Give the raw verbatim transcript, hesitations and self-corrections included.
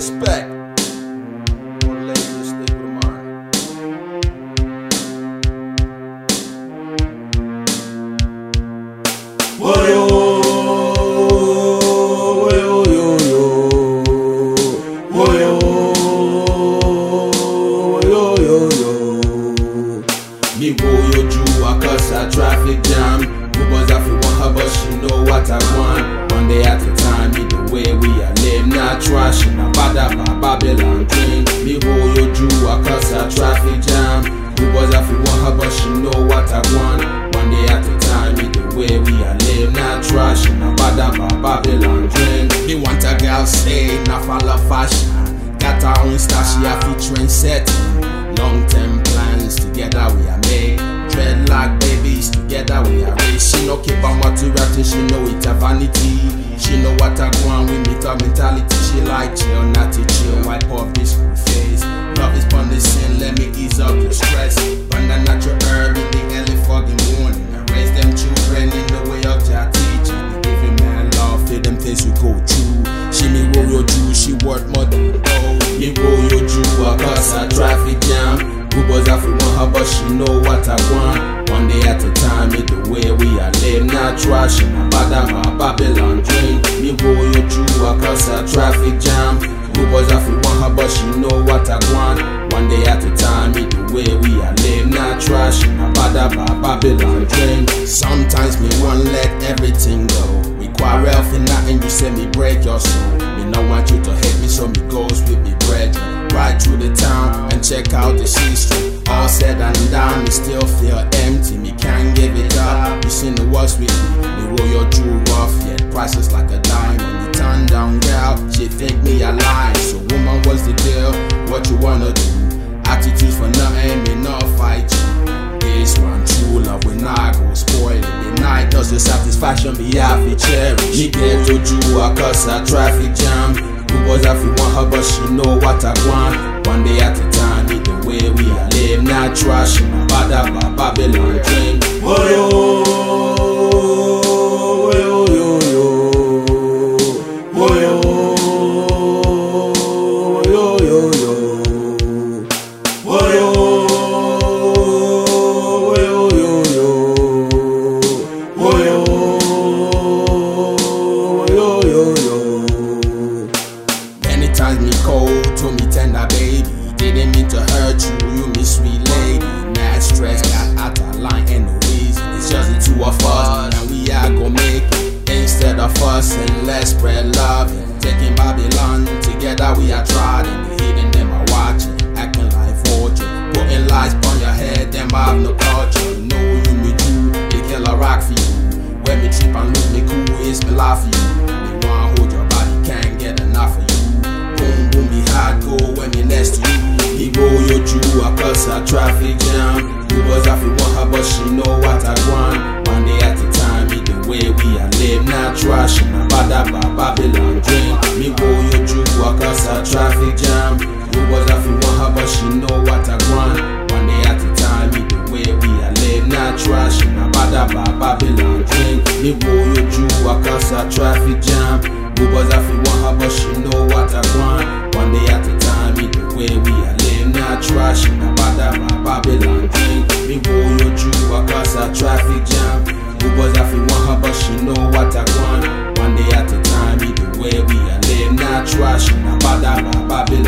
respect. One lady to stick with mine. Whoa, yo, whoa, yo, yo, yo. Whoa, yo, yo, yo, yo. Me go yo Jew, I cause a traffic jam. Who was I for one her, but she know what I want. One day at a time, me the way we are live, not trash, not bad about Babylon train. Me go yo Jew, I cause a traffic jam. Who was I for one her, but she know what I want. One day at a time, me the way we are live, not trash, not bad about Babylon train. Me want a girl stay, not follow fashion. Got her own style, she a fit trend setting. Long term plans, together we are made. Dreadlock babies, together we are raised. She no keep on material thing, she know it's a vanity. She know what I want with me, her mentality. She like chill, not to chill, wipe off this full face. Love is pon the sin, let me ease up your stress. Burn the natural herb in the early foggy morning. I raise them children in the way of their teaching. Give him man love, for them things we go through. She me roll your Jew, she worth more than gold. Me roll your Jew, I cause a traffic jam. Who was I for one her, but she know what I want. One day at a time, it the way we are live, not trash, not bad about Babylon dream. Me roll your Jew, I cause a traffic jam. Who was I for one her, but she know what I want. One day at a time, it the way we are live, not trash, not bad about Babylon dream. Sometimes me won't let everything go. We quarrel for nothing, you say me break your soul. Me no want you to hate me, so me goes with me brethren. Ride through the town and check out the C Street. All said and done, me still feel empty. Me can't give it up. You seen the worst with me. Me roll your Jew rough, yet priceless like a dime. When you turn down girl, she think me a lie. So woman, what's the deal? What you wanna do? Attitudes for nothing, me not fight you. This one true love, we not go spoil it. The night does the satisfaction, be have to cherish. Me get to Jew, I cause a traffic jam. Who was I for one her, but she know what I want. One day at a time, it the way we are live, not trash, not bad about Babylon dream. Whoa, yo, whoa, yo, yo, yo. Whoa, yo, yo, yo, yo. Whoa, yo, yo, yo, yo. Whoa, yo, yo, yo, yo. Times me cold, told me tender baby. Didn't mean to hurt you, you me sweet lady. Mad stress, got out of line and no reason. It's just the two of us, and we are gon' make it. Instead of fussing, let's spread love. Taking Babylon, together we are trying. The hidden them are watching, acting like vulture. Putting lies on your head, them have no culture. Know you me do, they kill a rock for you. When me trip and look me cool, it's me laugh for you. Me want hold your body, can't get enough of you. Boom, boom, be hardcore when me next to you. Me roll your Jew, I cause a traffic jam. Who was I for one her, but she know what I want. One day at a time, it the way we are live, not trash, not bad about Babylon dream. Me roll your Jew, I cause a traffic jam. Who was I for one her, but she know what I want. One day at a time, it the way we are live, not trash, not bad about Babylon dream. Me roll your Jew, I cause a traffic jam. Who was I for one her, but she know what I want. One day at a time, it the way we are live, not trash, not bad about Babylon dream. Me roll your Jew, I cause a traffic jam. Who was I for one her, but she know what I want. One day at a time, it the way we are live, not trash, not bad about Babylon.